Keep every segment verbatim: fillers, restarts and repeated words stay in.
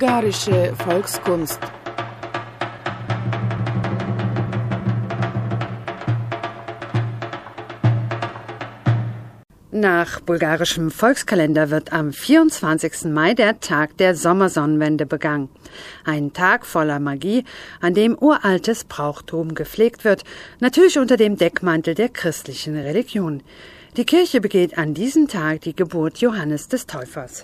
Bulgarische Volkskunst. Nach bulgarischem Volkskalender wird am vierundzwanzigsten Mai der Tag der Sommersonnenwende begangen. Ein Tag voller Magie, an dem uraltes Brauchtum gepflegt wird, natürlich unter dem Deckmantel der christlichen Religion. Die Kirche begeht an diesem Tag die Geburt Johannes des Täufers.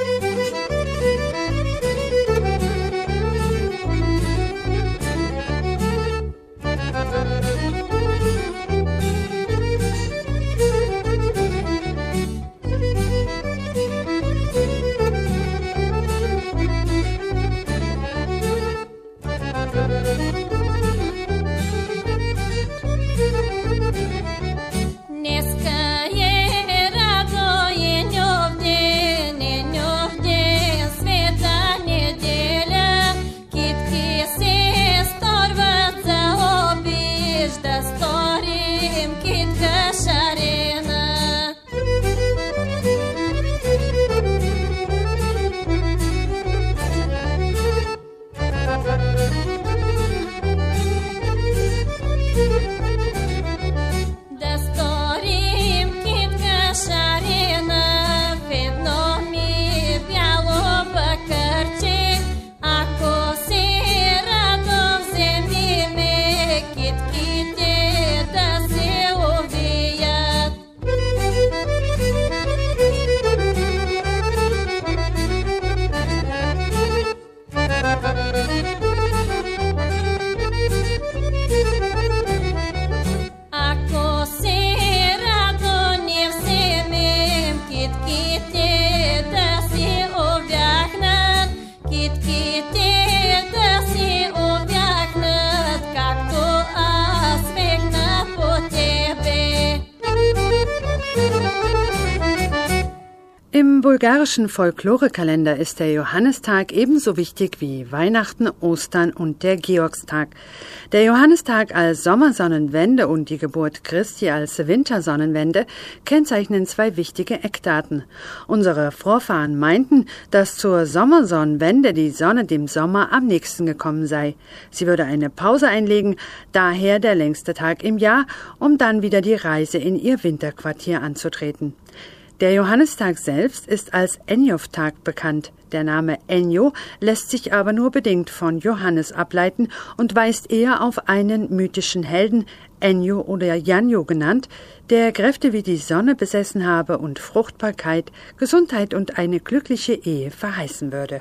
Im bulgarischen Folklorekalender ist der Johannistag ebenso wichtig wie Weihnachten, Ostern und der Georgstag. Der Johannistag als Sommersonnenwende und die Geburt Christi als Wintersonnenwende kennzeichnen zwei wichtige Eckdaten. Unsere Vorfahren meinten, dass zur Sommersonnenwende die Sonne dem Sommer am nächsten gekommen sei. Sie würde eine Pause einlegen, daher der längste Tag im Jahr, um dann wieder die Reise in ihr Winterquartier anzutreten. Der Johannistag selbst ist als Enjov-Tag bekannt. Der Name Enjo lässt sich aber nur bedingt von Johannes ableiten und weist eher auf einen mythischen Helden, Enjo oder Janjo genannt, der Kräfte wie die Sonne besessen habe und Fruchtbarkeit, Gesundheit und eine glückliche Ehe verheißen würde.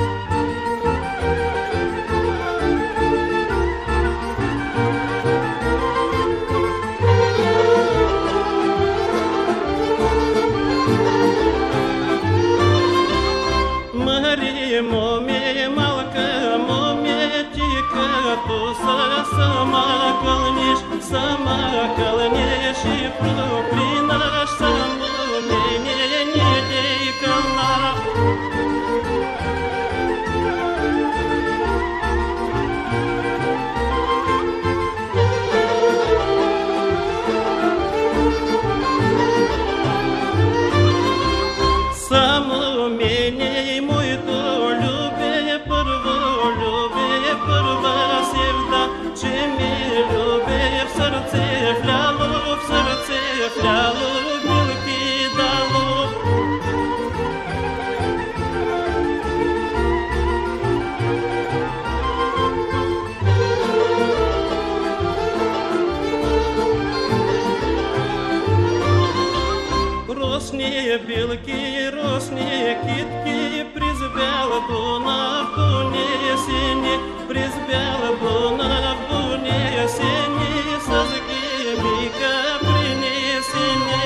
Білки, росні кітки, призвела буна в дуні сіні, призвела буна в дуні сіні, сазки біка принесені.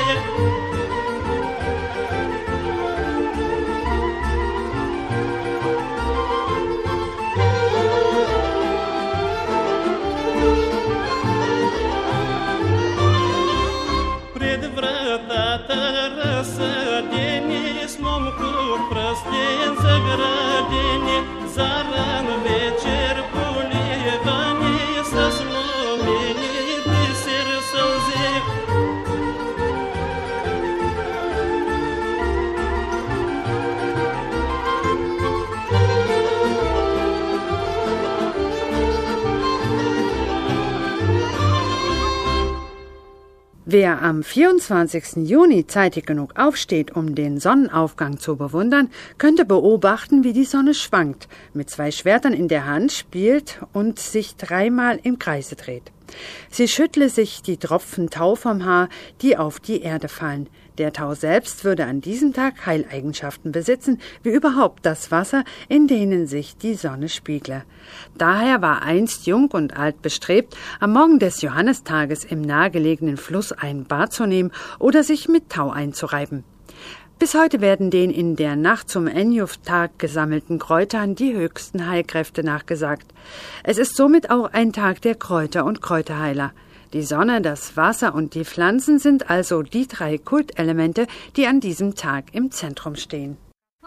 Пред вратата рассадени, с момку простен заградени, заран вечер поливани, со сломени бисер сълзи. Wer am vierundzwanzigsten Juni zeitig genug aufsteht, um den Sonnenaufgang zu bewundern, könnte beobachten, wie die Sonne schwankt, mit zwei Schwertern in der Hand spielt und sich dreimal im Kreise dreht. Sie schüttle sich die Tropfen Tau vom Haar, die auf die Erde fallen. Der Tau selbst würde an diesem Tag Heileigenschaften besitzen, wie überhaupt das Wasser, in denen sich die Sonne spiegle. Daher war einst Jung und Alt bestrebt, am Morgen des Johannistages im nahegelegenen Fluss ein Bad zu nehmen oder sich mit Tau einzureiben. Bis heute werden den in der Nacht zum Enjuf-Tag gesammelten Kräutern die höchsten Heilkräfte nachgesagt. Es ist somit auch ein Tag der Kräuter und Kräuterheiler. Die Sonne, das Wasser und die Pflanzen sind also die drei Kultelemente, die an diesem Tag im Zentrum stehen.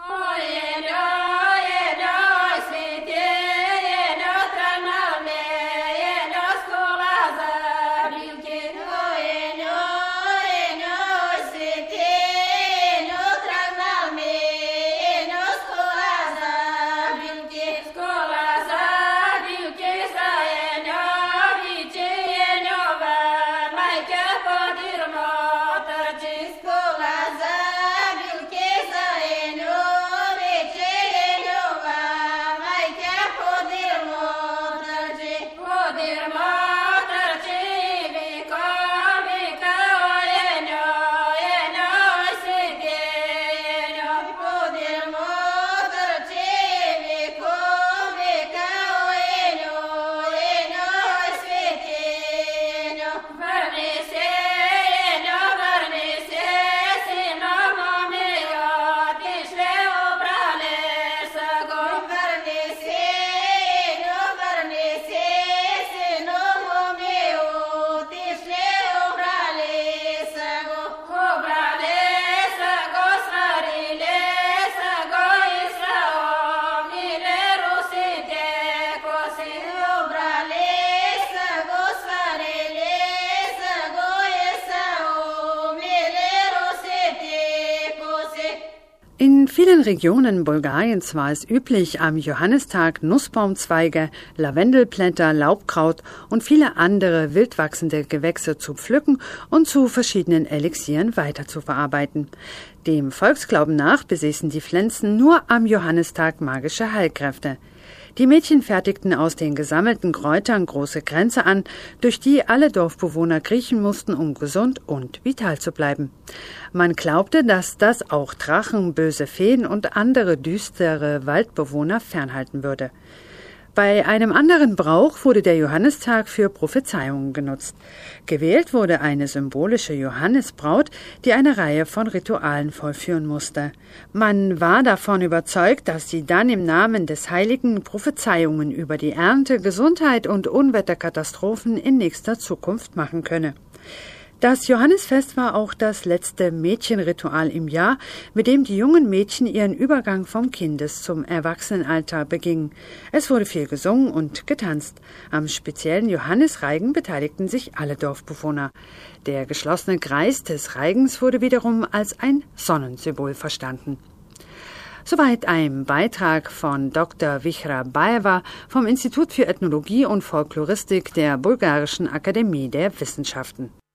In vielen Regionen Bulgariens war es üblich, am Johannistag Nussbaumzweige, Lavendelblätter, Laubkraut und viele andere wildwachsende Gewächse zu pflücken und zu verschiedenen Elixieren weiterzuverarbeiten. Dem Volksglauben nach besäßen die Pflanzen nur am Johannistag magische Heilkräfte. Die Mädchen fertigten aus den gesammelten Kräutern große Kränze an, durch die alle Dorfbewohner kriechen mussten, um gesund und vital zu bleiben. Man glaubte, dass das auch Drachen, böse Feen und andere düstere Waldbewohner fernhalten würde. Bei einem anderen Brauch wurde der Johannistag für Prophezeiungen genutzt. Gewählt wurde eine symbolische Johannisbraut, die eine Reihe von Ritualen vollführen musste. Man war davon überzeugt, dass sie dann im Namen des Heiligen Prophezeiungen über die Ernte, Gesundheit und Unwetterkatastrophen in nächster Zukunft machen könne. Das Johannisfest war auch das letzte Mädchenritual im Jahr, mit dem die jungen Mädchen ihren Übergang vom Kindes- zum Erwachsenenalter begingen. Es wurde viel gesungen und getanzt. Am speziellen Johannisreigen beteiligten sich alle Dorfbewohner. Der geschlossene Kreis des Reigens wurde wiederum als ein Sonnensymbol verstanden. Soweit ein Beitrag von Doktor Vihra Baeva vom Institut für Ethnologie und Folkloristik der Bulgarischen Akademie der Wissenschaften.